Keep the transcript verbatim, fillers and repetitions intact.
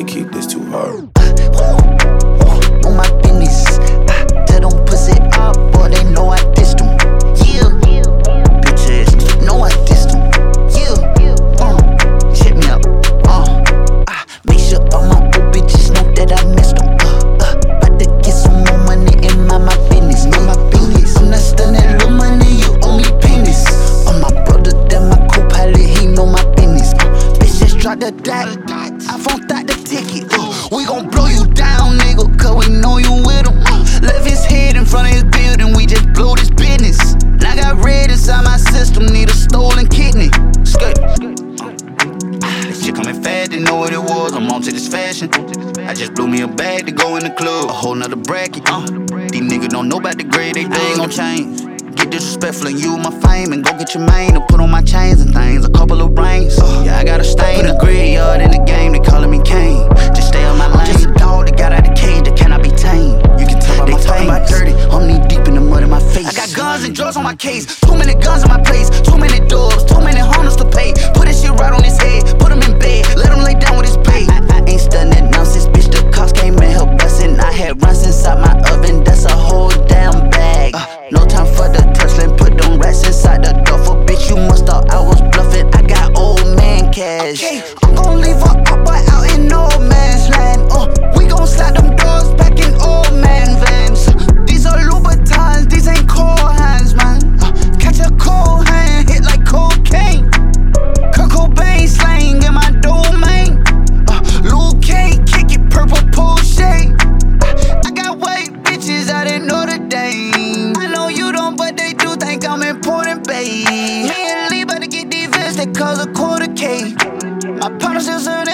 keep this too hard. On my business, I tell them pussy up, boy, they know I dissed them. Yeah, bitches, know I dissed them. Yeah, uh, check me up, uh, I make sure all my old bitches know that I missed them. Uh, uh, about to get some more money in my, my business, my, my business. I'm not stunning little money, you owe me penis. Uh, my brother, that my co-pilot, he know my business. Uh, bitch just dropped the dot, iPhone thought the ticket. Uh, we gon' blow you down, nigga, cause we know you with him. Uh, left his head in front of his building, we just blew this business. And I got red inside my system, need a stolen kidney. Skirt. This shit coming fast, didn't know what it was, I'm on to this fashion. I just blew me a bag to go in the club, a whole nother bracket. Uh, these niggas don't know about the grade, they ain't gon' change. Get disrespectful and use my fame and go get your mane and put on my chains and things, a couple of rings. Uh, yeah, I got a stain, put a graveyard in the game, they calling me Kane. Just stay on my lane. I'm just a dog that got out the cage that cannot be tamed. You can tell by they my talking about dirty, I'm knee deep in the mud in my face. I got guns and drugs on my case, too many guns in my place, too many doors, too many homeless to pay. Put this shit right on his head, put him in bed, let him lay down with his bait. I, I ain't stunning nonsense, bitch, the cops came and helped bustin'. I had runs inside my oven, that's a whole damn bag. Uh, no time for the tussling, put them rats inside the duffel. Bitch, you must thought I was bluffing, I got old man cash. Okay, I'm gon' leave her up, but out in no man's land. Uh, we gon' slide them doors back in old man vans. These are Louboutins, these ain't cold hands, man. Uh, catch a cold hand, hit like cocaine. Kurt Cobain slang in my domain. Uh, Luke K, kick it, purple pool shade. Uh, I got white bitches out in Notre Dame. I know you don't, but they do think I'm important, babe. Me and Lee about to get these vests that cause a quarter K. My partner still serving